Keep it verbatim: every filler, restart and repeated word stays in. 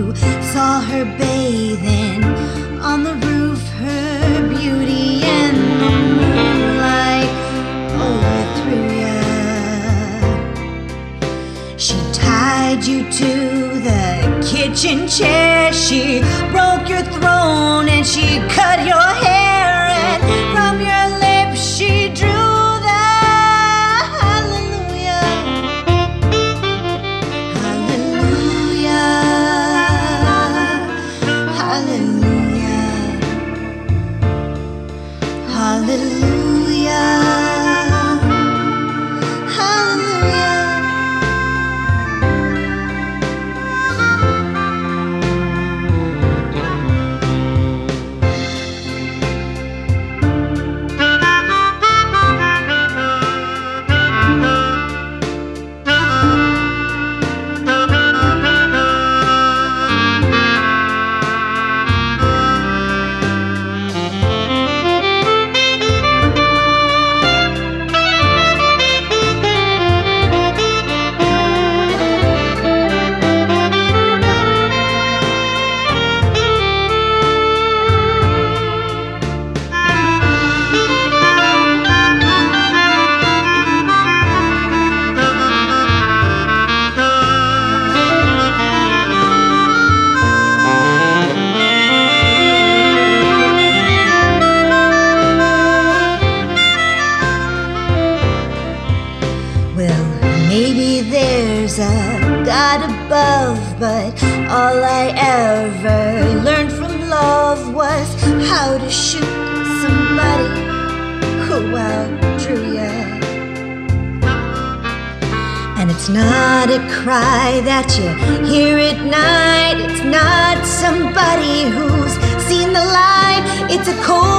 you saw her bathing on the roof, her beauty and the moonlight overthrew ya. She tied you to the kitchen chair, she broke your throne and she cut your hair, and from your lips she drew the hallelujah, hallelujah, hallelujah, hallelujah, hallelujah. Well, maybe there's a God above, but all I ever learned from love was how to shoot somebody who outdrew ya. And it's not a cry that you hear at night, it's not somebody who's seen the light, it's a cold